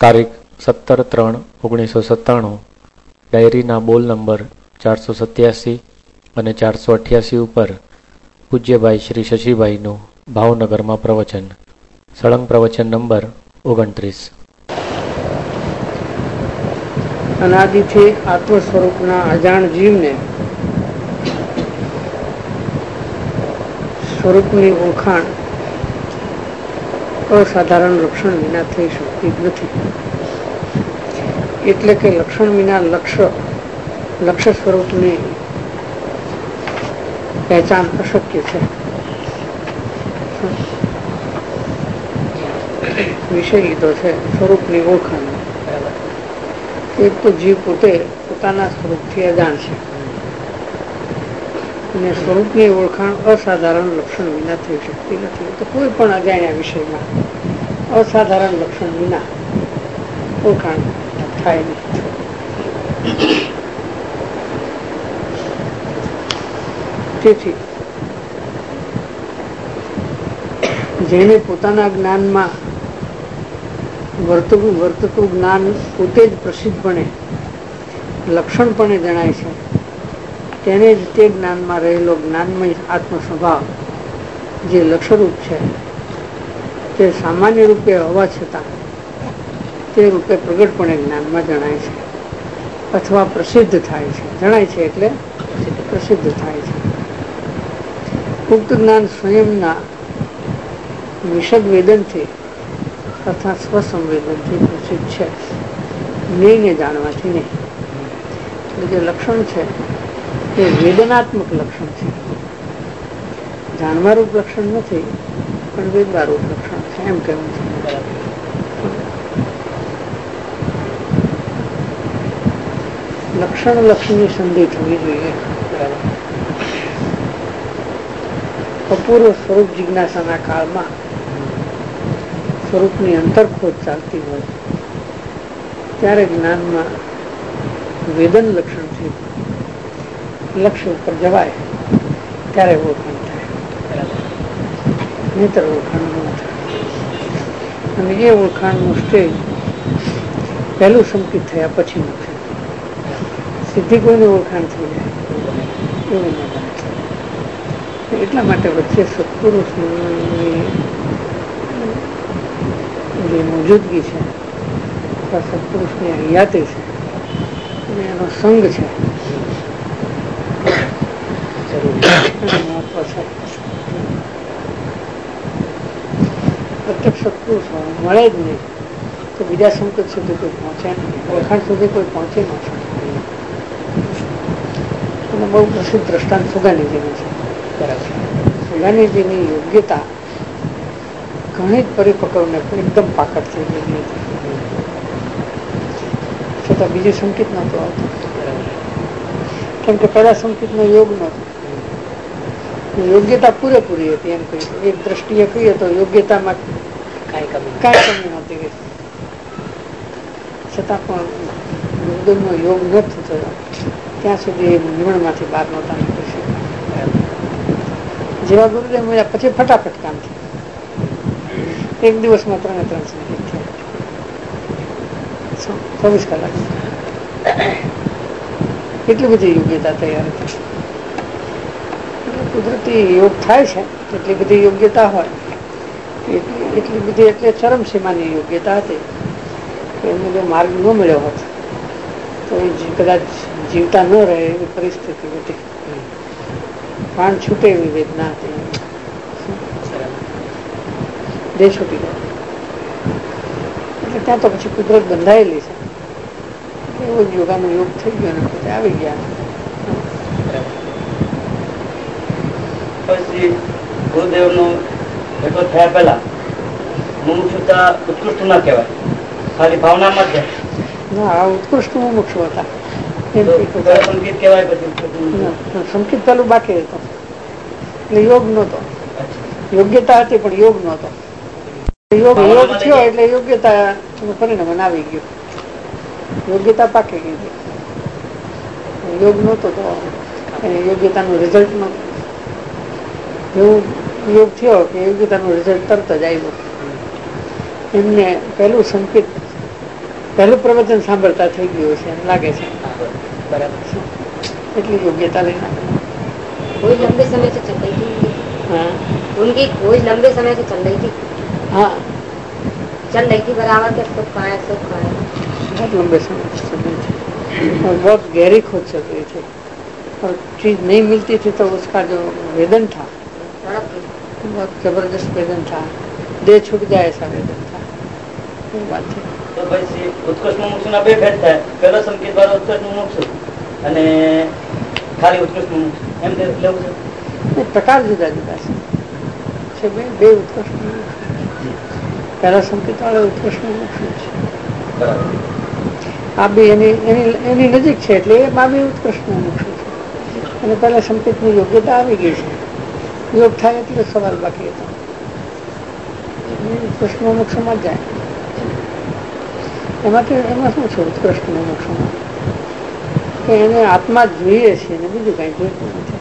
તારીખ 17/3/1997 ડાયરીના બોલ નંબર 487 અને 488 ઉપર પૂજ્યભાઈ શ્રી શશીભાઈનું ભાવનગરમાં પ્રવચન. સળંગ પ્રવચન નંબર 29. અનાદિથી આત્મ સ્વરૂપના અજાણ જીવને સ્વરૂપની ઓળખાણ અસાધારણ લક્ષણ વિના થઈ શકતી જ નથી. એટલે કે લક્ષણ વિના લક્ષ્ય સ્વરૂપની પહેચાન અશક્ય છે. વિષય લીધો છે સ્વરૂપની ઓળખાણ. એક તો જીવ પોતે પોતાના સ્વરૂપથી અજાણ છે અને સ્વરૂપની ઓળખાણ અસાધારણ લક્ષણ વિના થઈ શકતી નથી. તો કોઈ પણ અજાણ્યા વિષયમાં અસાધારણ લક્ષણ વિના ઓળખાણ થાય નહીં. તેથી જેને પોતાના જ્ઞાનમાં વર્તતું જ્ઞાન પોતે જ પ્રસિદ્ધપણે લક્ષણપણે જણાય છે, તેને જ તે જ્ઞાનમાં રહેલો જ્ઞાનમય આત્મ સ્વભાવ જે લક્ષરૂપ છે તે સામાન્ય રૂપે હોવા છતાં તે રૂપે પ્રગટપણે જ્ઞાનમાં જણાય છે અથવા પ્રસિદ્ધ થાય છે. જણાય છે એટલે પ્રસિદ્ધ થાય છે. ઉક્ત જ્ઞાન સ્વયંના વિશદ વેદનથી તથા સ્વસંવેદનથી પ્રસિદ્ધ છે, જ્ઞેયને જાણવાથી નહીં. એટલે જે લક્ષણ છે તે વેદનાત્મક લક્ષણ છે, જાણવારૂપ લક્ષણ નથી પણ વેદવારૂપ લક્ષણ છે એમ કહેવું છે. લક્ષણ લક્ષણની સંધિ થવી જોઈએ. અપૂર્વ સ્વરૂપ જિજ્ઞાસાના કાળમાં સ્વરૂપની અંતરખોજ ચાલતી હોય ત્યારે જ્ઞાનમાં વેદન લક્ષણથી લક્ષ્ય ઉપર જવાય ત્યારે ઓળખાણ થાય, નહીતર ઓળખાણ ન થાય. અને એ ઓળખાણનું સ્ટેજ પહેલું સંકિત થયા પછીનું છે. સીધી કોઈની ઓળખાણ થઈ જાય એવું ન બને. એટલા માટે વચ્ચે સત્પુરુષની જે મોજૂદગી છે અથવા સત્પુરુષની હયાતી છે અને એનો સંગ છે મહત્વ છે. પ્રત્યક્ષ સત્પુરુષ મળે જ નહીં તો બીજા સંકેત સુધી કોઈ પહોંચે નહીં, ઓળખાણ સુધી કોઈ પહોંચે ન શકે. અને બહુ પ્રસિદ્ધ દ્રષ્ટાંત સુગાનીજીનું છે. સુગાનીજીની યોગ્યતા ઘણી જ પરિપક્વને એકદમ પાકટ થઈ ગયેલી હતી, છતાં બીજી સંકેત નહોતો આવતો. કેમ કે પેલા સંકેતનો યોગ નહોતો. યોગ્યતા પૂરેપૂરી હતી એમ કહ્યું. એક દ્રષ્ટિએ કહીએ તો યોગ્યતામાં કાંઈ કમી નહોતી ગઈ, છતાં પણ ગુરુદેવનો યોગ ન થતો ત્યાં સુધી એ મૂંઝવણમાંથી બહાર નહોતા નીકળી શક્યા. જેવા ગુરુદેવ મળ્યા પછી ફટાફટ કામ થયું. એક દિવસમાં 3 સંકેત થયા, 24 કલાક. એટલી બધી યોગ્યતા તૈયાર હતી. કુદરતી યોગ થાય છે એટલી બધી યોગ્યતા હોય, એટલી બધી એટલે ચરમસીમાની યોગ્યતા હતી કે એમને જો માર્ગ ન મળ્યો હોત તો એ કદાચ જીવતા ન રહે એવી પરિસ્થિતિ હતી. પ્રાણ છૂટે એવી વેદના હતી, દેહ છૂટી ગયો. એટલે ત્યાં તો પછી કુદરત બંધાયેલી છે, એવો જ યોગાનો યોગ થઈ ગયો અને પોતે આવી ગયા. પછી ગુરુદેવનો ભેટો થયા પહેલા મુમુક્ષુતા ઉત્કૃષ્ટ ના કહેવાય, ખાલી ભાવનામાં જ. ના, ઉત્કૃષ્ટ મુમુક્ષુ હતા. સંકેત કહેવાય. પછી સંકેત પેલું બાકી હતો એટલે યોગ નહોતો. યોગ્યતા હતી પણ યોગ નહોતો. યોગ થયો એટલે યોગ્યતા પરિણામ આવી ગયું. યોગ્યતા પાકી ગઈ હતી. યોગ નહોતો તો યોગ્યતાનું રિઝલ્ટ નહોતું. એવું યોગ થયો કે યોગ્યતાનું રિઝલ્ટ તરત જ આવ્યું. એમને પહેલું સંકેત પહેલું પ્રવચન સાંભળતા થઈ ગયું છે એમ લાગે છે. बराबर એટલી યોગ્યતા લઈને कोई लंबे समय से चल रही थी हाँ उनकी खोज लंबे समय से चल रही थी हाँ बराबर के सुख पाए बहुत लंबे समय से चल रही थी और बहुत गहरी खोज चल रही थी और चीज नहीं मिलती थी तो उसका जो वेदन था बहुत जबरदस्त वेदन था. देह छूट जाए ऐसा वेदन था. वो बात थी. તો પછી ઉત્કૃષ્ટ મુમુક્ષુના બે ભેદ થાય. પહેલો સંકેત વાળો ઉત્કૃષ્ટ મુમુક્ષુ અને ખાલી ઉત્કૃષ્ટ મુમુક્ષુ એમ લેવું છે. પ્રકાર જુદા જુદા છે. બે ઉત્કૃષ્ટ મુમુક્ષુ. પહેલા સંકેત વાળો ઉત્કૃષ્ટ મુમુક્ષુ છે. આ બી એની નજીક છે એટલે એમાં બી ઉત્કૃષ્ટ મુમુક્ષુ છે. અને પહેલા સંકેતની યોગ્યતા આવી ગઈ છે. યોગ થાય એટલે સવાલ બાકી હતો. ઉત્કૃષ્ટ મુમુક્ષુમાં જ જાય. એમાં શું છે ઉત્કૃષ્ટ મુમુક્ષુમાં કે એને આત્મા જ જોઈએ છે અને બીજું કઈ જોઈતું નથી.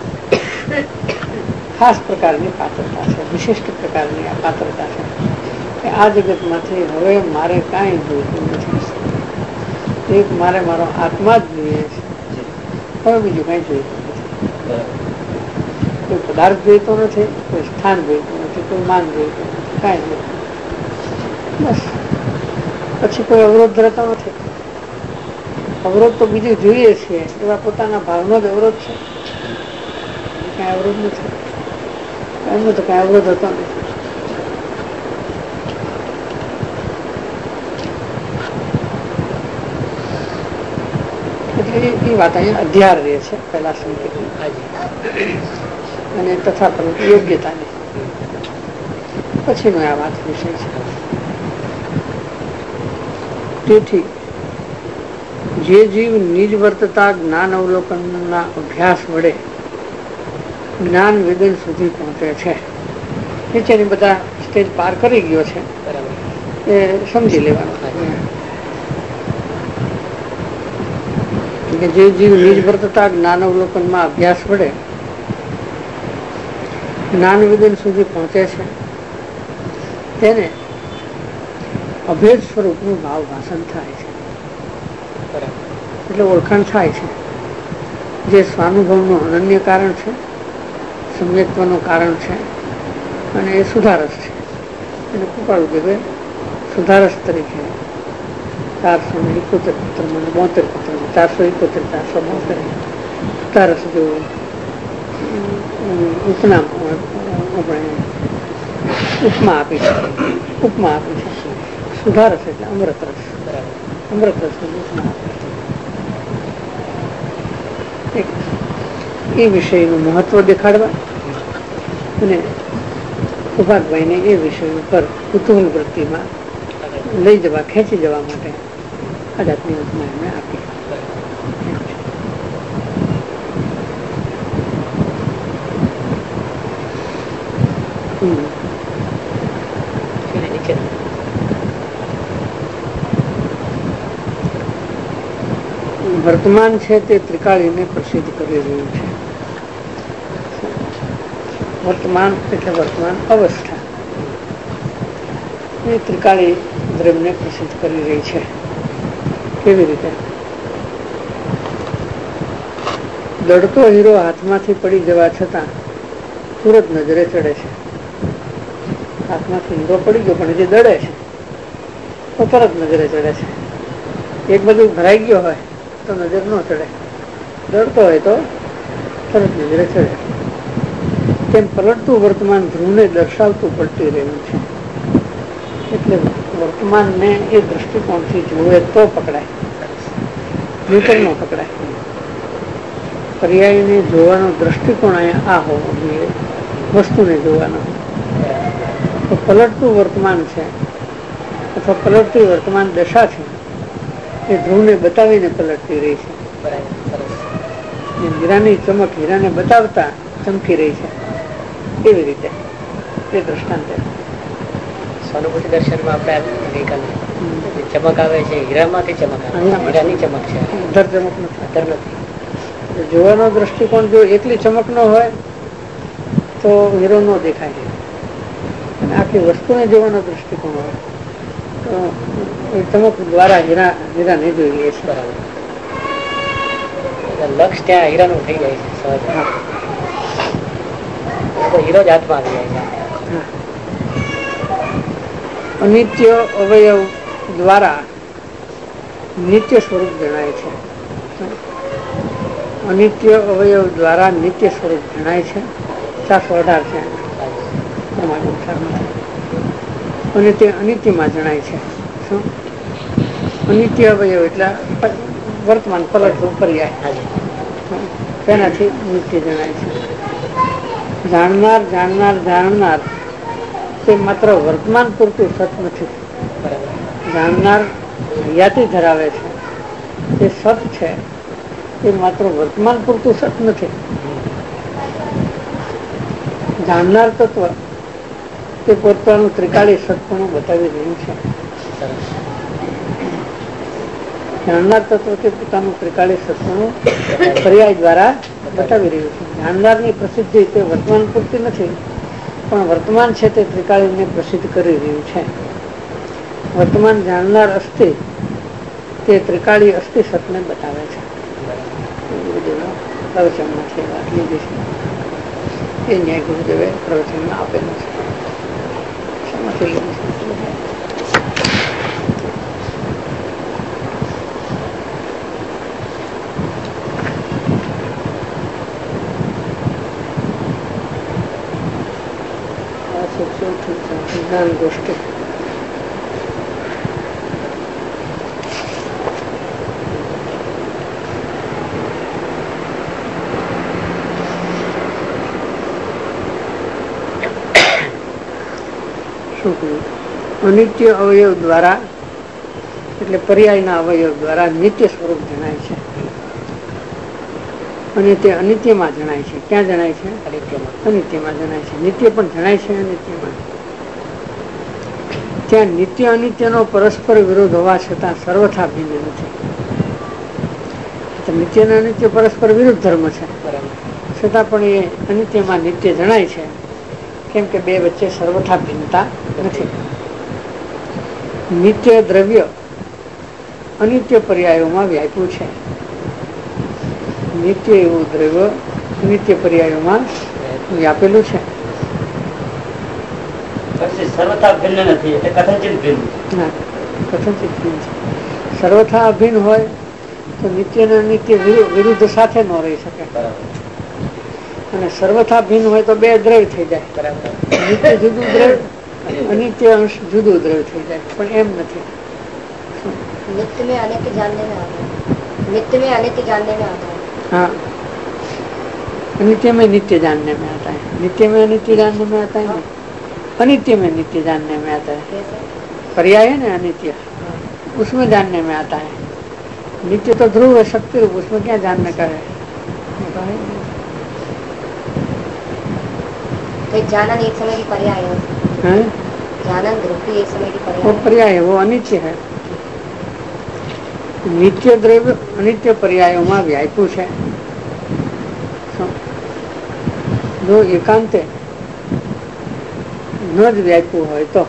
ખાસ પ્રકારની પાત્રતા છે, વિશિષ્ટ પ્રકારની આ પાત્રતા છે કે આ જગતમાંથી હવે મારે કાંઈ જોઈતું નથી. એક મારે મારો આત્મા જ જોઈએ છે. હવે બીજું કઈ જોઈતું નથી. કોઈ પદાર્થ જોઈતો નથી, કોઈ સ્થાન જોઈતું નથી, કોઈ માન જોઈતું નથી, કાંઈ જોઈતું બસ. પછી કોઈ અવરોધ રહેતો નથી. અવરોધ તો બીજું જોઈએ છીએ એવા પોતાના ભાવનો જ અવરોધ છે. કઈ અવરોધ નથી. એમનો તો કઈ અવરોધ હતો નથી. એટલે એ વાત અહીંયા અધ્યાર રહે છે પહેલા સંકેતની અને તથા પરંતુ યોગ્યતાની. પછીનો આ વાત વિષય છે. તેથી જે જીવ નિજ વર્તતા જ્ઞાન અવલોકનના અભ્યાસ વડે જ્ઞાન વેદન સુધી પહોંચે છે. નીચેની બધા સ્ટેજ પાર કરી ગયો છે એ સમજી લેવાનું. જે જીવ નિજ વર્તતા જ્ઞાન અવલોકનમાં અભ્યાસ વડે જ્ઞાન વેદન સુધી પહોંચે છે તેને અભેદ સ્વરૂપનું ભાવ ભાષણ થાય છે. એટલે ઓળખાણ થાય છે. જે સ્વાનુભવનું અનન્ય કારણ છે, સમ્યક્ત્વનું કારણ છે અને એ સુધારસ છે. એને કૃપાળુ દેવે સુધારસ તરીકે 471 પત્રમાં 72 પત્રમાં 471 472 સુધારસ જેવું ઉપનામ ઉપમા આપી છે. ઉપમા આપી છે. સુધારસ એટલે અમૃત રસ. અમૃત રસ એ વિષયનું મહત્વ દેખાડવા અને સૌભાગભાઈને એ વિષય ઉપર કુતૂહલ વૃત્તિમાં લઈ જવા, ખેંચી જવા માટે આ જાતની ઉપમા એમને આપી. વર્તમાન છે તે ત્રિકાળીને પ્રસિદ્ધ કરી રહ્યું છે. વર્તમાન એટલે વર્તમાન અવસ્થા એ ત્રિકાળી દ્રવ્યને પ્રસિદ્ધ કરી રહી છે. કેવી રીતે? દડતો હીરો હાથમાંથી પડી જવા છતાં તુરત નજરે ચડે છે. હાથમાંથી હીરો પડી ગયો પણ જે દડે છે તો તરત નજરે ચડે છે. એક બધું ભરાઈ ગયો હોય તો નજર ન ચડે, દડતો હોય તો તરત નજરે ચડે. તેમ પલટતું વર્તમાન ધ્રુવને દર્શાવતું પલટી રહ્યું છે. એટલે વર્તમાનને એ દ્રષ્ટિકોણથી જોવે તો પકડાય, નહીતર ન પકડાય. પર્યાયને જોવાનો દ્રષ્ટિકોણ અહીંયા આ હોવો જોઈએ, વસ્તુને જોવાનો. તો પલટતું વર્તમાન છે અથવા પલટતી વર્તમાન દશા છે એ ધ્રુવને બતાવીને પલટતી રહી છે. હીરાની ચમક હીરાને બતાવતા ચમકી રહી છે. કેવી રીતે? એ દ્રષ્ટાંત સ્વાનુભૂતિ દર્શનમાં આપણે ગઈકાલે ચમક આવે છે, હીરામાંથી ચમક આવે, હીરાની ચમક છે, અધર ચમક નથી. અધર નથી. જોવાનો દ્રષ્ટિકોણ જો એકલી ચમક નો હોય તો હીરો નો દેખાય. અને આખી વસ્તુને જોવાનો દ્રષ્ટિકોણ હોય તો ચમક દ્વારા હીરા હીરાને જોઈ લે છે. બરાબર. લક્ષ ત્યાં હીરાનું થઈ જાય છે સહજ. હીરો જ હાથમાં આવી જાય છે. અનિત્ય અવયવ દ્વારા નિત્ય સ્વરૂપ જણાય છે. અનિત્ય અવયવ દ્વારા નિત્ય સ્વરૂપ જણાય છે. 418 છે અને તે અનિત્યમાં જણાય છે. શું અનિત્ય અવયવ એટલે વર્તમાન પલટ પર્યાય, તેનાથી નિત્ય જણાય છે. જાણનાર જાણનાર જાણનાર તે માત્ર વર્તમાન પૂરતું સત નથી. જાણનાર હયાતી ધરાવે છે, તે સત છે, તે માત્ર વર્તમાન પૂરતું સત નથી. જાણનાર તત્વ તે પોતાનું ત્રિકાળી સત્પણું બતાવી રહ્યું છે. જાણનાર તત્વ તે પોતાનું ત્રિકાળી સત્પણું પર્યાય દ્વારા બતાવી રહ્યું છે. જાણનારની પ્રસિદ્ધિ તે વર્તમાન પૂરતી નથી, પણ વર્તમાન છે તે ત્રિકાળીને પ્રસિદ્ધ કરી રહ્યું છે. વર્તમાન જાણનાર અસ્થિ તે ત્રિકાળી અસ્થિ સતને બતાવે છે. પ્રવચનમાંથી વાત લીધી છે. એ ન્યાય ગુરુદેવે પ્રવચનમાં આપેલું છે. શેમાંથી લીધું છે? જ્ઞાન ગોષ્ઠી. અનિત્ય અવયવ દ્વારા એટલે પર્યાયના અવયવ દ્વારા નિત્ય સ્વરૂપ જણાય છે અને તે અનિત્યમાં જણાય છે. ક્યાં જણાય છે? અનિત્યમાં જણાય છે. નિત્ય પણ જણાય છે અનિત્યમાં. ત્યાં નિત્ય અનિત્યનો પરસ્પર વિરોધ હોવા છતાં સર્વથા ભિન્ન નથી. નિત્ય અને અનિત્ય પરસ્પર વિરુદ્ધ ધર્મ છે, છતાં પણ એ અનિત્યમાં નિત્ય જણાય છે, કેમ કે બે વચ્ચે સર્વથા ભિન્નતા નથી. નિત્ય દ્રવ્ય અનિત્ય પર્યાયોમાં વ્યાપ્યું છે. નિત્ય એવું દ્રવ્ય અનિત્ય પર્યાયોમાં વ્યાપેલું છે. સર્વથા ભિન્ન નથી, એટલે કથનચિત ભિન્ન. ના, કથનચિત ભિન્ન છે. સર્વથા અભિન્ન હોય તો નિત્ય અને અનિત્ય વિરુદ્ધ સાથે ન રહી શકે. અને સર્વથા ભિન્ન હોય તો બે દ્રવ્ય થઈ જાય. નિત્ય જુદું દ્રવ્ય, અનિત્ય અંશ જુદું દ્રવ્ય થઈ જાય, પણ એમ નથી. नित्य में अनित्य जानने में आता है. नित्य में अनित्य जानने में आता है. हाँ, अनित्य में नित्य जानने में आता है. नित्य में अनित्य जानने में आता है. अनित्य में नित्य जानने में आता है. पर्याय है ना अनित्य, उसमें जानने में आता है. नित्य तो ध्रुव है, शक्ति रूप, उसमें क्या जानने का है? तो जानन एक समय की पर्याय है. जानन ध्रुव की एक समय की पर्याय. वो पर्याय है, वो अनित्य है. નિત્ય દ્રવ્ય અનિત્ય પર્યાયોમાં વ્યાપ્યું છે. જો એકાંતે ન જ વ્યાપ્યું હોય તો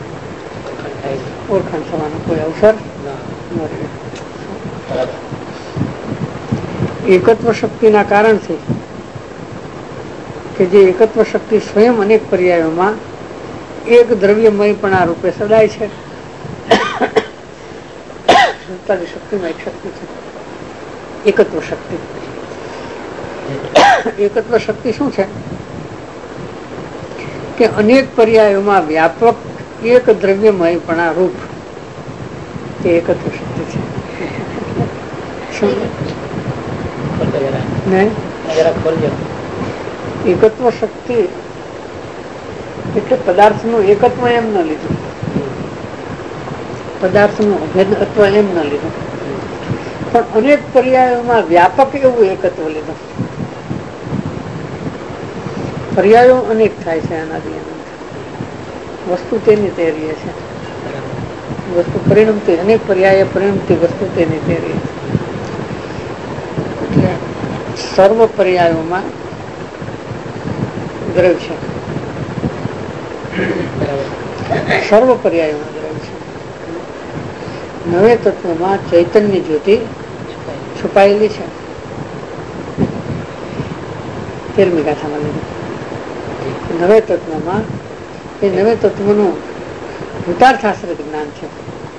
ઓળખાણ થવાનો કોઈ અવસર ન રહે. એકત્વ શક્તિના કારણથી કે જે એકત્વ શક્તિ સ્વયં અનેક પર્યાયોમાં એક દ્રવ્યમયપણા રૂપે સદાય છે. શક્તિમાં એક શક્તિ છે એકત્વ શક્તિ. એકત્વ શક્તિ શું છે કે અનેક પર્યાયોમાં વ્યાપક એક દ્રવ્યમયપણા રૂપ તે એકત્વ શક્તિ છે. એકત્વ શક્તિ એટલે પદાર્થનું એકત્વ એમ ન લીધું, પદાર્થનું અભેદત્વ એમ ન લીધું, પણ અનેક પર્યાયોમાં વ્યાપક એવું એકત્વ લીધું. પર્યાયો અનેક થાય છે આનાથી. વસ્તુ તેની તે રહે છે. વસ્તુ પરિણમતી, અનેક પર્યાય પરિણમતી વસ્તુ તેની તે રહે છે. એટલે સર્વ પર્યાયોમાં દ્રવ્ય છે. સર્વ પર્યાયોમાં દ્રવ્ય છે. નવે તત્વમાં ચૈતન્ય જ્યોતિ છુપાયેલી છે. 13મી ગાથામાં લીધું. નવે તત્વમાં એ નવે તત્વનું ભૂતાર્થાશ્રિત જ્ઞાન છે.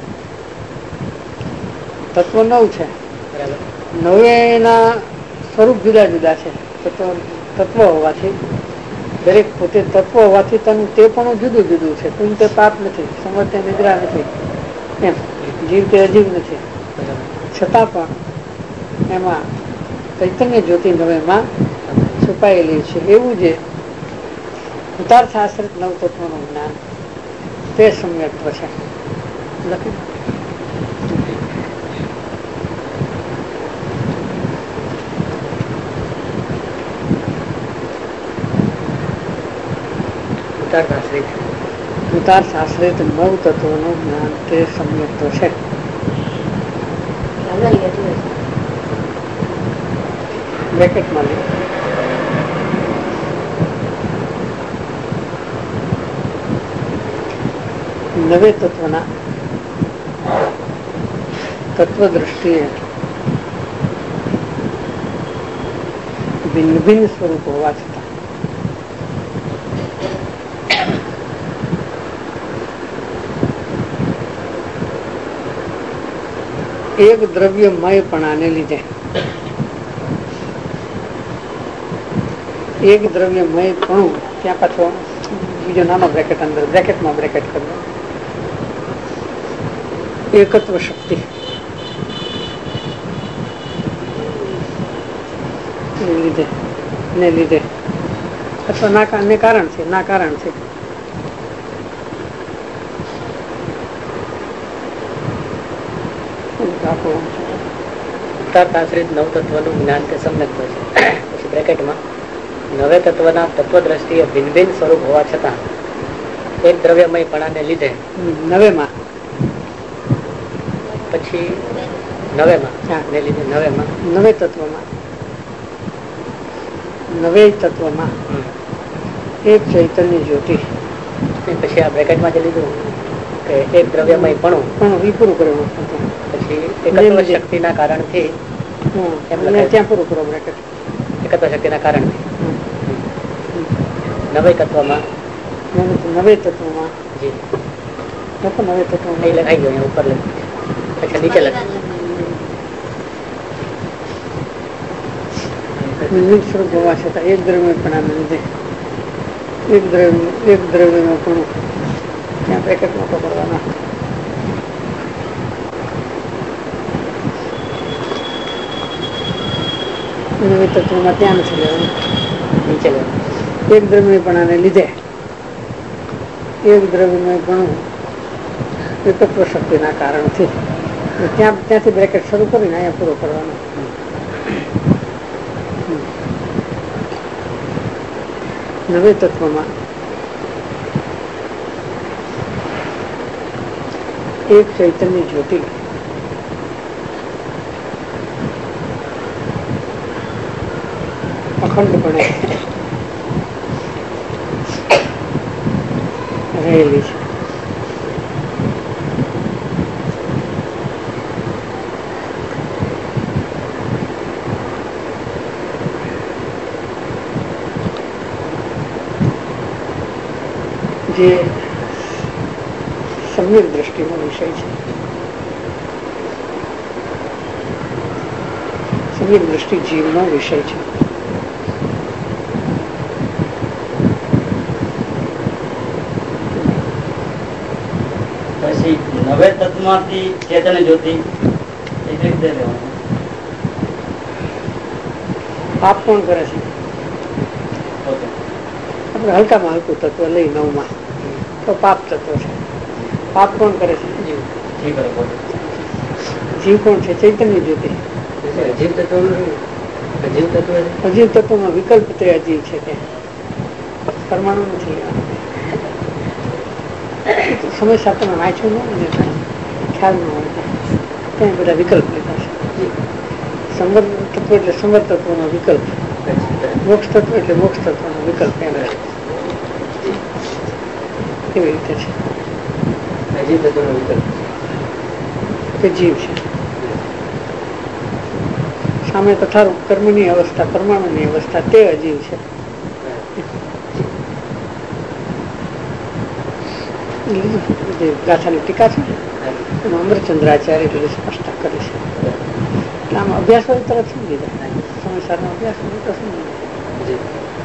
તત્વ 9 છે. નવેના સ્વરૂપ જુદા જુદા છે. તત્વ હોવાથી દરેક પોતે તત્વ હોવાથી તેનું તે પણ જુદું જુદું છે. તું તે પાપ નથી, સમર્થ નિદ્રા નથી, એમ જીવ તે અજીવ નથી. છતાં પણ એમાં ચૈતન્ય જ્યોતિ નવેમાં છુપાયેલી છે. એવું જે ઉતાર્થ આશ્રિત નવ તત્વનું જ્ઞાન તે સમ્યક્ત્વ છે. લખી ઉતાર્થ આશ્રિત નવ તત્વનું જ્ઞાન તે સમ્યક્ત્વ છે. બ્રેકેટમાં લે. નવે તત્વના તત્વ દ્રષ્ટિએ ભિન્ન ભિન્ન સ્વરૂપ હોવા છતાં એક દ્રવ્યમયપણાને લીધે એક દ્રવ્યમયપણું ત્યાં પાછો બીજો નાનો બ્રેકેટ અંદર બ્રેકેટમાં બ્રેકેટ કરવો. એકત્વ શક્તિ લીધે અથવા કારણ છે ઉતાર્થાશ્રિત નવ તત્વનું જ્ઞાન તે સમ્યક્ત્વ છે. પછી બ્રેકેટમાં નવે તત્વના તત્વ દ્રષ્ટિએ ભિન્ન ભિન્ન સ્વરૂપ હોવા છતાં એક દ્રવ્યમયપણાને લીધે નવેમાં પછી નવેમાં નવે તત્વમાં એક ચૈતન્ય જ્યોતિ. પછી આ બ્રેકેટમાં જે લીધું કે એક દ્રવ્યમયપણું પૂરું કર્યું. પછી એકત્વ શક્તિના કારણથી ત્યાં પૂરું કરો બ્રેકેટ. એકત્વ શક્તિના કારણથી નવે તત્વમાં જી નવે તત્વમાં લખાઈ ગયો ઉપર લખ્યું. પછી નીચે લખ્યું સ્વરૂપ હોવા છતાં એક દ્રવ્યપણાને લીધે એક દ્રવ્યપણું ત્યાં બ્રેકેટ મોટો કરવાના. નવે તત્વમાં ત્યાં નથી લેવાનું, નીચે લેવાનું. એક દ્રવ્યપણાને લીધે એક દ્રવ્યમયપણું એકત્વ શક્તિના કારણથી ત્યાંથી બ્રેકેટ શરૂ કરીને અહીંયા પૂરો કરવાનો. નવે તત્વમાં એક ચૈતન્ય જ્યોતિ અખંડપણે રહેલી છે. જે સમ્યક દ્રષ્ટિનો વિષય છે. સમ્યક દ્રષ્ટિ જીવનો વિષય છે. પછી નવે તત્વમાંથી ચેતન જ્યોતિ એ રીતે લેવાનું. પાપ કોણ કરે છે? આપણે હલકામાં હલકું તત્વ લઈ 9માં તો પાપ તત્વ છે. પાપ કોણ કરે છે? જીવ કોણ છે? ચૈતન્ય જ્યોતિ. અજીવ તત્વમાં વિકલ્પ તે અજીવ છે. તે પરમાણુ નથી. સમય સાથે વાંચ્યું ન ખ્યાલ ન હોય ત્યાં બધા વિકલ્પ લીધા છે. સંવર તત્વ એટલે સંવર તત્વનો વિકલ્પ, મોક્ષ તત્વ એટલે મોક્ષ તત્વનો વિકલ્પ. એમ કેવી રીતે છે? તે જીવ છે. સામે તથારૂપ કર્મની અવસ્થા, પરમાણુની અવસ્થા તે અજીવ છે. જે ગાથાની ટીકા છે એમાં અમરચંદ્રાચાર્ય એટલે સ્પષ્ટ કરે છે. એટલે આમ અભ્યાસો તરફ સમજી જાય, સંસારનો અભ્યાસ તો સમજી જાય.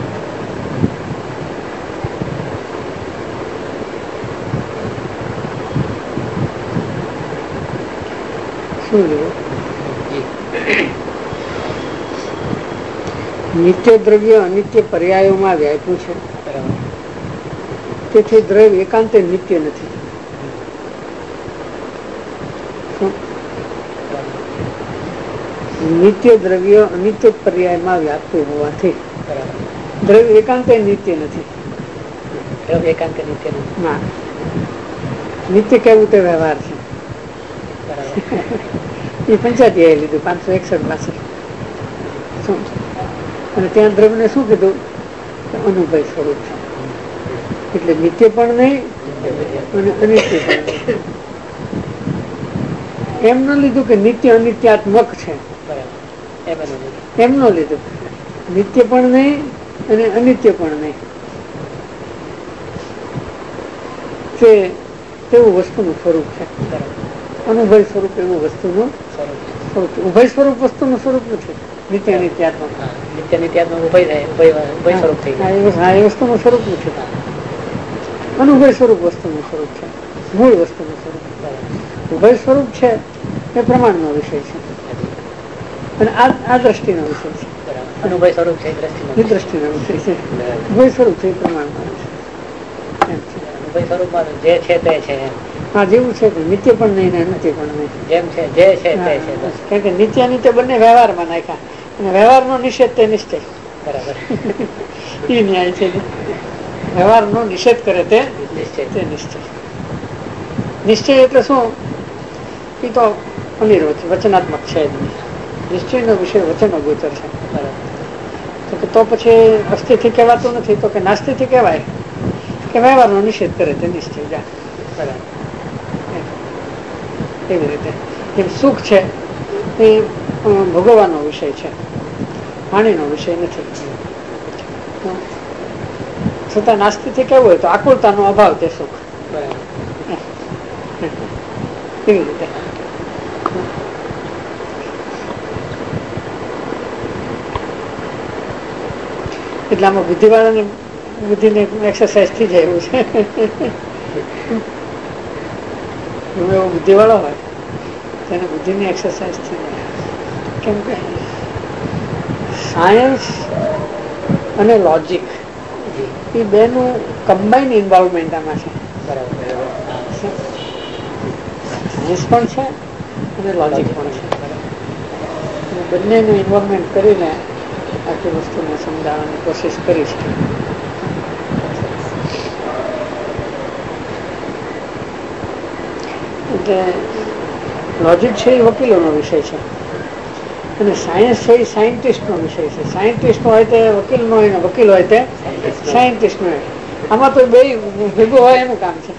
શું લેવું? નિત્ય દ્રવ્ય અનિત્ય પર્યાયોમાં વ્યાપ્યું છે, તેથી દ્રવ્ય એકાંતે નિત્ય નથી. નિત્ય દ્રવ્ય અનિત્ય પર્યાયમાં વ્યાપતું હોવાથી દ્રવ્ય એકાંતે નિત્ય નથી. ના, નિત્ય કેવું તે વ્યવહાર છે. એ પંચાયતી લીધું 561 પાસે. અને ત્યાં દ્રવ્યને શું કીધું? અનુભય સ્વરૂપ છે. એટલે નિત્ય પણ નહીં અને અનિત્ય પણ નહીં. એમ ન લીધું કે નિત્ય અનિત્યાત્મક છે, એમ ન લીધું. નિત્ય પણ નહીં અને અનિત્ય પણ નહીં. તેવું વસ્તુનું સ્વરૂપ છે. અનુભય સ્વરૂપ એવું વસ્તુનું સ્વરૂપ. ઉભય સ્વરૂપ વસ્તુનું સ્વરૂપ નથી. નિત્ય નિત્યાત્મક એ વસ્તુનું સ્વરૂપ નથી. અનુભય સ્વરૂપ વસ્તુનું સ્વરૂપ છે, મૂળ વસ્તુનું સ્વરૂપ. ઉભય સ્વરૂપ છે એ પ્રમાણનો વિષય છે અને આ દ્રષ્ટિનો વિષય છે. અનુભય સ્વરૂપ છે એ દ્રષ્ટિનો વિષય છે. ઉભય સ્વરૂપ છે એ પ્રમાણનો વિષય. ઉભય સ્વરૂપમાં જે છે તે છે. હા, જેવું છે નિત્ય પણ નહીં ને અનિત્ય પણ નહીં. જેમ છે જે છે તે છે. કારણ કે નિત્ય અનિત્ય બંને વ્યવહારમાં નાખ્યા અને વ્યવહારનો નિષેધ તે નિશ્ચય. બરાબર. એ ન્યાય છે. વ્યવહારનો નિષેધ કરે તે નિશ્ચય. નિશ્ચય એટલે શું? એ તો અનિર્વચ વચનાત્મક છે. નિશ્ચયનો વિષય વચનો ગોચર છે. તો પછી અસ્થિથી કહેવાતું નથી, તો કે નાસ્તિથી કહેવાય કે વ્યવહારનો નિષેધ કરે તે નિશ્ચય. જા બરાબર. એવી રીતે એમ સુખ છે એ ભોગવવાનો વિષય છે, વાણીનો વિષય નથી. છતાં નાસ્તિથી કેવું હોય તો આકુળતાનો અભાવ તે સુખ. એવી રીતે એટલે આમાં બુદ્ધિવાળાને બુદ્ધિને એક્સરસાઇઝ થઈ જાય એવું છે. એવો બુદ્ધિવાળો હોય તેને બુદ્ધિની એક્સરસાઇઝ થઈ જાય. કેમ કે સાયન્સ અને લોજિક એ બેનું કમ્બાઇન ઇન્વોલ્વમેન્ટ આમાં છે. સાયન્સ પણ છે અને લોજિક પણ છે. બંનેનું ઇન્વોલ્વમેન્ટ કરીને આખી વસ્તુને સમજાવવાની કોશિશ કરી છે. એટલે લોજિક છે એ વકીલોનો વિષય છે અને સાયન્સ છે એ સાયન્ટિસ્ટનો વિષય છે. સાયન્ટિસ્ટ હોય તે વકીલ નો હોય ને વકીલ હોય તે સાયન્ટિસ્ટ નો હોય. આમાં તો બે ભેગું હોય એનું કામ છે.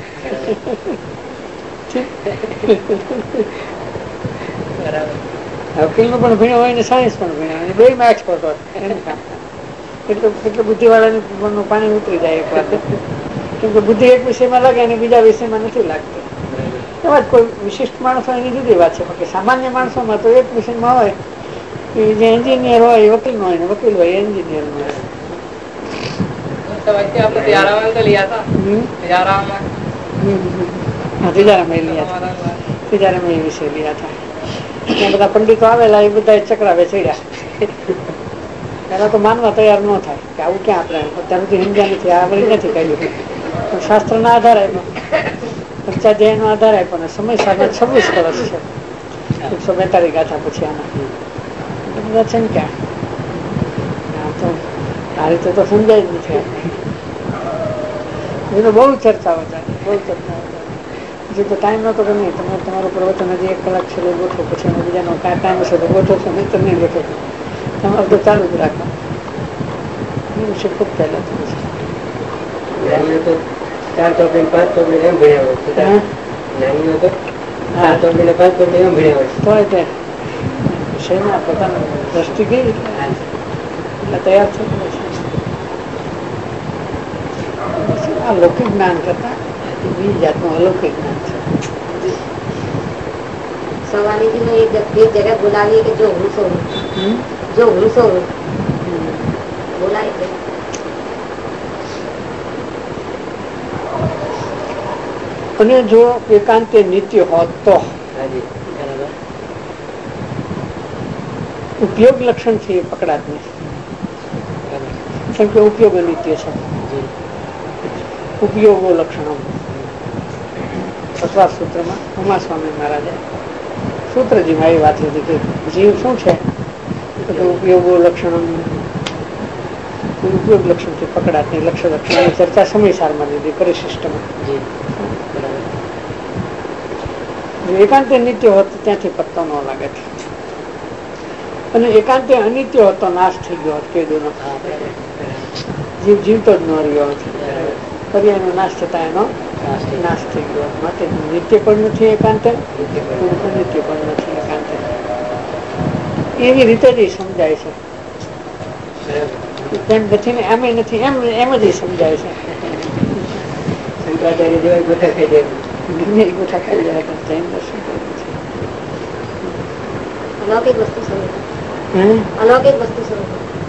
વકીલ નું પણ ભણ્યો હોય ને સાયન્સ પણ ભણ્યો હોય, બે માં એક્સપર્ટ હોય એનું કામ. એટલે બુદ્ધિવાળાનું પાણી ઉતરી જાય એક વાર. કેમ કે બુદ્ધિ એક વિષયમાં લાગે અને બીજા વિષયમાં નથી લાગતી. એવા જ કોઈ વિશિષ્ટ માણસો એની જુદી વાત છે. બાકી સામાન્ય માણસોમાં તો એક વિષયમાં હોય કે જે એન્જિનિયર હોય એ વકીલ નો હોય ને વકીલ હોય એન્જિનિયર નો હોય. તિજારામાં એ વિષય લીધા હતા. ત્યાં બધા પંડિતો આવેલા એ બધા ચક્રાવે ચડ્યા. પેલા તો માનવા તૈયાર ન થાય કે આવું ક્યાં આપણે અત્યાર સુધી સમજ્યા નથી, આવડી નથી કાઢ્યું. પણ શાસ્ત્ર ના આધાર આપ્યો, પંચાધ્યાય નો આધાર આપ્યો ને સમય સાધના 26 વર્ષ છે. 142 ગાથા પછી આના બધા છે ને ક્યાં તો આ રીતે તો સમજાય જ નથી. એનો બહુ ચર્ચાઓ થાય, બહુ ચર્ચાઓ થાય. હજી તો ટાઈમ નતો કે નહીં તમે તમારું પ્રવચન હજી 1 કલાક છે ગોઠવો, પછી અમે બીજાનો કાંઈ ટાઈમ હશે તો ગોઠવો છો, નહીં તો નહીં ગોઠવો. તમારે તો ચાલુ જ રાખો. એવું છે ખૂબ પહેલા તો પછી 4 ચોપડી 5 ચોપડી એમ ભણ્યા હોય. વિષયમાં પોતાની દ્રષ્ટિ ગઈ એટલે તૈયાર થઈ છે. આ લૌકિક જ્ઞાન કરતા બીજી જાતનું અલૌકિક જ્ઞાન છે. सवाली जी ने एक जगह बुला ली कि जो हूँ सो हूँ बोला है. અને જો એકાંતે નિત્ય હોત તો ઉપયોગ લક્ષણ છે એ પકડાત નહીં, કેમ કે ઉપયોગ નિત્ય છે. ઉપયોગો લક્ષણો અથવા સૂત્રમાં ઉમા સ્વામી મહારાજે સૂત્રજીમાં એ વાત લીધી કે જીવ શું છે તો ઉપયોગો લક્ષણ ઉપયોગ લક્ષણ થી પકડાત નહીં. લક્ષણ લક્ષણની ચર્ચા સમયસારમાં લીધી પરિશિષ્ટમાં. એકાંતે નિત્ય હોત ત્યાંથી પત્તો ન લાગે છે. અને એકાંતે અનિત્ય હોતો નાશ થઈ ગયો હોત કેદુનો. જીવ જીવતો જ ન રહ્યો પર્યાયનો નાશ થતા એનો નાશ થઈ ગયો. માટે નિત્ય પણ નથી એકાંતે, અનિત્ય પણ નથી એકાંતે. એવી રીતે જ સમજાય છે. તેમ નથી ને એમ નથી, એમ જ સમજાય છે. શંકરાચાર્ય જેવા ગોઠા ખાઈ જાય, ગોઠા ખાઈ જાય. જૈન દર્શન अलौकिक वस्तु स्वरूप, अलौकिक वस्तु स्वरूप.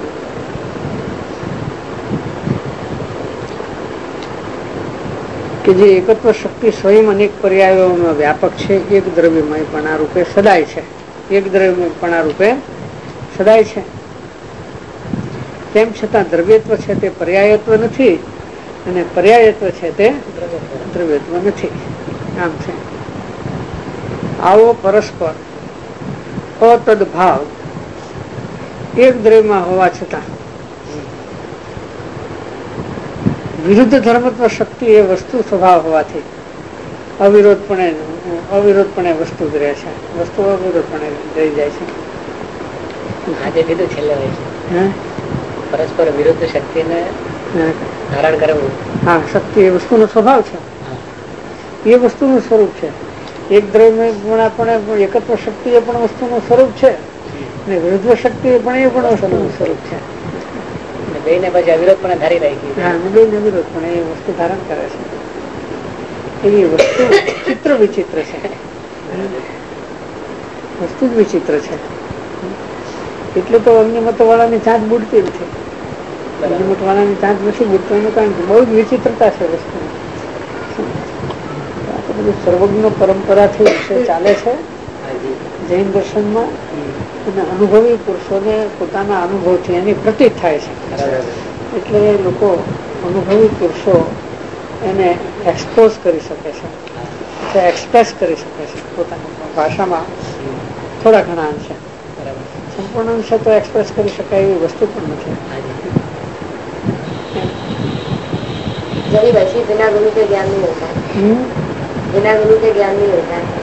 કે જે એકત્વ શક્તિ સ્વયં અનેક પર્યાયોમાં વ્યાપક છે, એક દ્રવ્યમયપણા રૂપે સદાય છે. એક દ્રવ્યમયપણા રૂપે સદાય છે. તેમ છતાં દ્રવ્યત્વ છે તે પર્યાયત્વ નથી અને પર્યાયત્વ છે તે દ્રવ્યત્વ નથી. આમ છે. આવો પરસ્પર અતદભાવ એક દ્રવ્યમાં હોવા છતાં વિરુદ્ધ ધર્મત્વ શક્તિ એ વસ્તુ સ્વભાવ હોવાથી અવિરોધપણે વસ્તુ જ રહે છે. વસ્તુ અવિરોધપણે રહી જાય છે. આજે કીધું છેલ્લે હોય છે પરસ્પર વિરુદ્ધ શક્તિને ધારણ કરવું. હા, શક્તિ એ વસ્તુનો સ્વભાવ છે, એ વસ્તુનું સ્વરૂપ છે. એક દ્રવ્ય પણ એકત્વ શક્તિ એ પણ વસ્તુનું સ્વરૂપ છે અને વિરુદ્ધ શક્તિ એ પણ વસ્તુનું સ્વરૂપ છે. બેને પછી અવિરોધપણે ધારી રાખી. હા, બેને અવિરોધપણે એ વસ્તુ ધારણ કરે છે. એવી વસ્તુ ચિત્ર વિચિત્ર છે. વસ્તુ જ વિચિત્ર છે. એટલે તો અગ્નિમત વાળાની ચાંચ બુડતી નથી. અગ્નિમત વાળાની ચાંચ નથી બુડતું એનું કારણ બહુ જ વિચિત્રતા છે વસ્તુ. સર્વજ્ઞ પરંપરાથી વિષય ચાલે છે જૈન દર્શનમાં. અને અનુભવી પુરુષોને પોતાના અનુભવથી એની પ્રતીત થાય છે. એટલે લોકો અનુભવી પુરુષો એને એક્સપોઝ કરી શકે છે, એક્સપ્રેસ કરી શકે છે પોતાની ભાષામાં થોડા ઘણા અંશે. સંપૂર્ણ અંશે તો એક્સપ્રેસ કરી શકાય એવી વસ્તુ પણ નથી. जब वैसे बिना गुरु के ज्ञान नहीं होता है, बिना गुरु के ज्ञान नहीं होता है.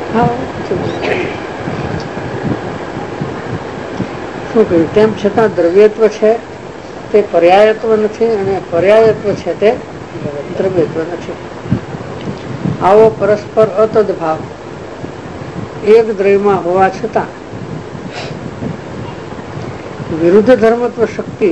શું કહ્યું? તેમ છતાં દ્રવ્યત્વ છે તે પર્યાયત્વ નથી અને પર્યાયત્વ છે તે દ્રવ્યત્વ નથી. આવો પરસ્પર અતદભાવ એક દ્રવ્યમાં હોવા છતાં વિરુદ્ધ ધર્મત્વ શક્તિ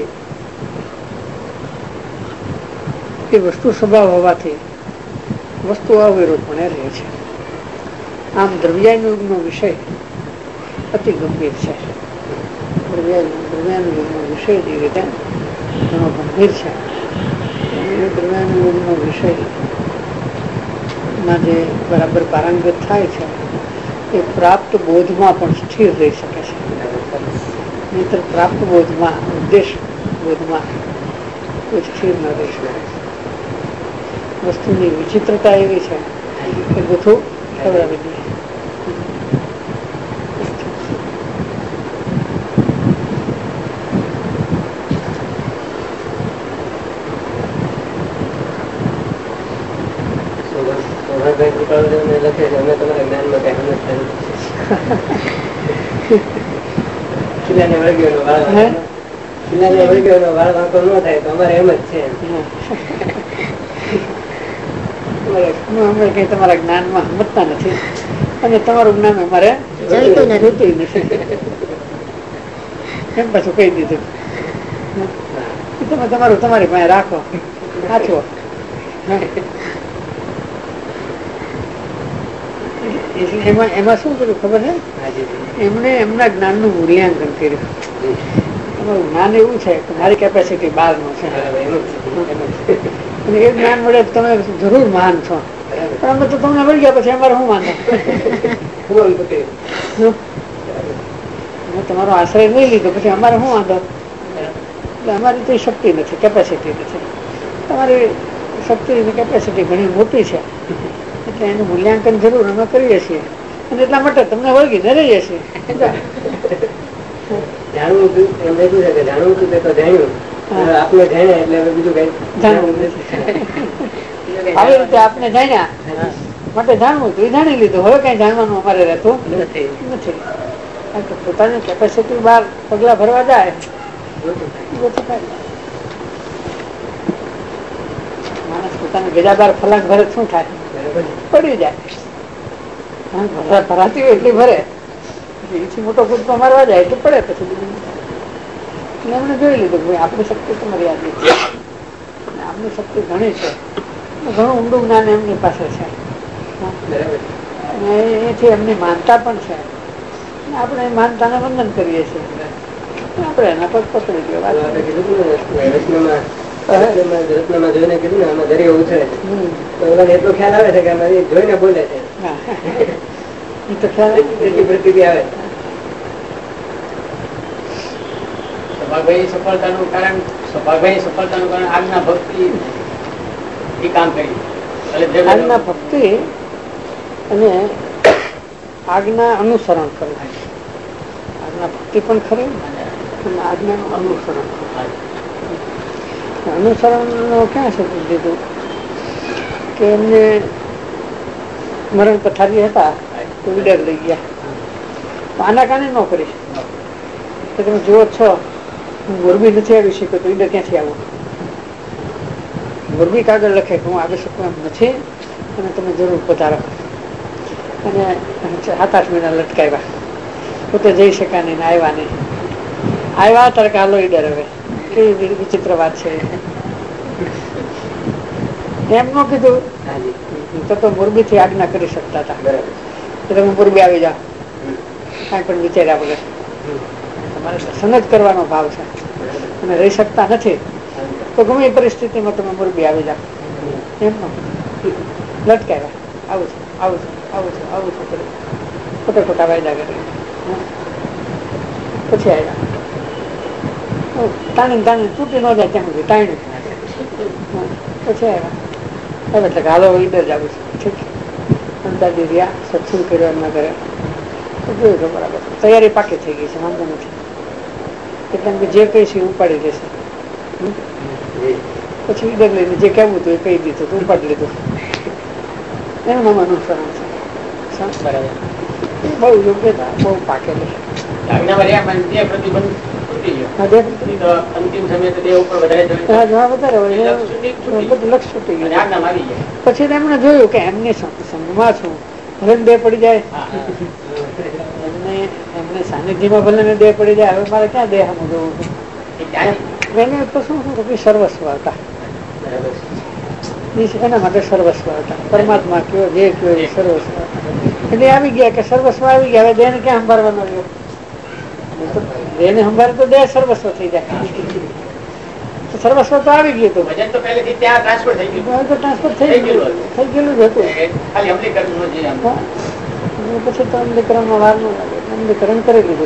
એ વસ્તુ સ્વભાવ હોવાથી વસ્તુ અવિરોધપણે રહે છે. આમ દ્રવ્યાનુયોગનો વિષય અતિ ગંભીર છે. દ્રવ્યાનુયોગનો વિષય જે રીતે ઘણો ગંભીર છે. દ્રવ્યાનુયોગનો વિષયમાં જે બરાબર પારંગત થાય છે એ પ્રાપ્ત બોધમાં પણ સ્થિર રહી શકે છે. નહીતર પ્રાપ્ત બોધમાં, ઉદ્દેશ બોધમાં કોઈ સ્થિર ન રહી શકે. વસ્તુની વિચિત્રતા એવી છે કે બધું ખવડાવી દે. લખે છે અમે તમારા જ્ઞાનમાં કઈ કિલ્લાને વળગ્યોનો વાળ વાંકો ન થાય તો અમારે એમ જ છે. કઈ તમારા જ્ઞાનમાં સમજતા નથી. અને તમારું જ્ઞાન અમારે જોઈતું નથી. જોતું નથી. એમ પાછું કહી દીધું. તમે તમારું તમારી પાસે રાખો, સાચવો. એમાં શું કર્યું ખબર છે? એમણે એમના જ્ઞાનનું મૂલ્યાંકન કર્યું. તમારું જ્ઞાન એવું છે કે મારી કેપેસિટી 12 છે, અને એ જ્ઞાન મળે તમે જરૂર મહાન છો, પણ અમે તો તમને મળી ગયા પછી અમારે શું વાંધો? તમારો આશ્રય નહીં લીધો પછી અમારે શું વાંધો? એટલે અમારી તો શક્તિ નથી, કેપેસિટી નથી. તમારી શક્તિ અને કેપેસિટી ઘણી મોટી છે, એટલે એનું મૂલ્યાંકન જરૂર અમે કરીએ છીએ, અને એટલા માટે તમને વળગીને રહીએ છીએ. જાણવું હતું એમને શું છે કે જાણવું હતું તે તો જાણ્યું, આપણે જાણ્યા એટલે હવે બીજું કઈ જાણવું નથી. આવી રીતે આપને જાણ્યા માટે જાણવું હતું, એ જાણી લીધું. હવે કઈ જાણવાનું અમારે રહેતું નથી. પોતાની કેપેસિટી 12 પગલા ભરવા જાય, માણસ પોતાના બીજા 12 ફલાંગ ભરે શું થાય? પડી જાય. ભરાતી હોય એટલી ભરે, એથી મોટો કૂદકો મારવા જાય તો પડે. પછી એમણે જોઈ લીધું ભાઈ આપણી શક્તિ તો મર્યાદિત છે, આપણી શક્તિ ઘણી છે, ઘણું ઊંડું જ્ઞાન એમની પાસે છે, એથી એમની માનતા પણ છે. આપણે માનતાને વંદન કરીએ છીએ, આપણે એના પર પકડી ગયો. રત્નમાં જોઈને કીધું ને આમાં દરિયો ઉછળે તો એટલો ખ્યાલ આવે છે કે જોઈને બોલે છે. એ તો ખ્યાલ પ્રતિક્રિયા આવે. સફળતાનું કારણ આજ્ઞા ભક્તિ એ કામ કર્યું. આજ્ઞા ભક્તિ અને આજ્ઞા અનુસરણ કરવું. આજ્ઞા ભક્તિ પણ ખરી અને આજ્ઞાનું અનુસરણ. અનુસરણ ક્યાં સુધી દીધું કે એમને મરણ પથારી હતા તો વિડર લઈ ગયા. આના કારણે ન કરીશ કે તમે જુઓ છો હું મોરબી નથી આવી શક્યો તો ઈડર ક્યાંથી આવું? મોરબી કાગળ લખે કે હું આવી શકું એમ નથી અને તમે જરૂર પધારો. અને 7-8 મહિના લટકાવ્યા, પોતે જઈ શક્યા નહીં, આવ્યા નહીં. આવ્યા ત્યારે કે હાલો ઈડર. હવે કેવી વિચિત્ર વાત છે. એમ ન કીધું તો મોરબી થી આજ્ઞા કરી શકતા હતા કે તમે મોરબી આવી જાઓ, કાંઈ પણ વિચાર્યા વગર. તમારે દર્શન જ કરવાનો ભાવ છે અને રહી શકતા નથી તો ગમે એ પરિસ્થિતિમાં તમે મોરબી આવી જાઓ. એમ લટકાવ્યા, આવું છે આવું છે આવું છે આવું છે કરી ખોટા ખોટા વાયદા કરી પછી આવ્યા. તાણી તાણી તૂટી ન જાય ત્યાં સુધી તાણી પછી આવ્યા. એટલે હાલો ઈડર જ આવું છે. ઠીક દાદી રહ્યા, સત્સંગ કર્યો એમના ઘરે, જોયું તો બરાબર તૈયારી પાકી થઈ ગઈ છે, વાંધો નથી. એટલે કે જે કઈ છે ઉપાડી દેશે. પછી ઈડર લઈને જે કહેવું હતું એ કહી દીધું તો ઉપાડી લીધું. એનું નામ અનુસરણ છે. બરાબર, બહુ યોગ્યતા, બહુ પાકેલી. પછી એમણે જોયું કે એમની સંઘમાં છું ભલે બે પડી જાય, એમને સાનિધ્યમાં ભલે બે પડી જાય. હવે મારે ક્યાં દેહ જોવું છું? એને તો શું સર્વસ્વ હતા, એના માટે સર્વસ્વ હતા. પરમાત્મા કયો જે કયો એ સર્વસ્વ હતા. એટલે આવી ગયા કે સર્વસ્વ આવી ગયા. હવે દેહ ને ક્યાં સંભાળવાનો રહ્યો? દેહ ને સંભાળે તો દેહ સર્વસ્વ થઈ જાય. સર્વસ્વ તો આવી ગયું હતું, ટ્રાન્સફર થઈ ગયેલું જ હતું. પછી તો અમલીકરણ માં વાર ન લાગે, અમલીકરણ કરી લીધું.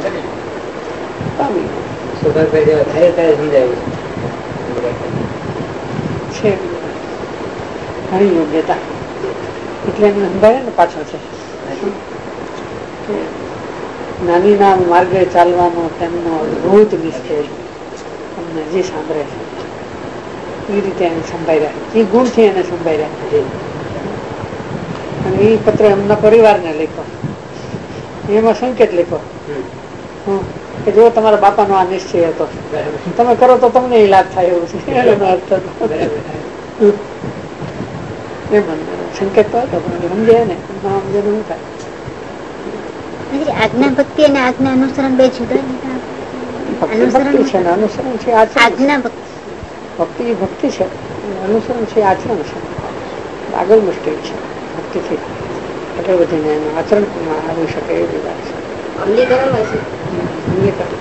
ઘણી યોગ્યતા એટલે એમને સંભાળે ને પાછળ છે. નાની ના માર્ગે ચાલવાનો તેમનો અદભુત નિશ્ચય અમને હજી સાંભળે છે. એ રીતે એને સંભાળ્યા, એ ગુણથી એને સંભાળ્યા. અને એ પત્ર એમના પરિવારને લખ્યો, એમાં સંકેત લખ્યો કે જો તમારા બાપાનો આ નિશ્ચય હતો, તમે કરો તો તમને એ લાભ થાય એવું છે. સંકેત તો હતો પણ સમજે ને સમજે શું થાય. આજ્ઞા ભક્તિ અને આજ્ઞા અનુસરણ બે જુદા ભક્તિ છે ને અનુસરણ છે આજ્ઞા ભક્તિ ભક્તિ છે, અનુસરણ છે આચરણ છે, આગળનું સ્ટેજ છે ભક્તિથી આગળ વધીને એનું આચરણમાં આવી શકે એવી વાત છે. અમલીકરણ હોય છે. અમલીકરણ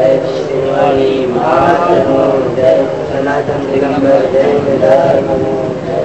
સનાતન દિગંબર જય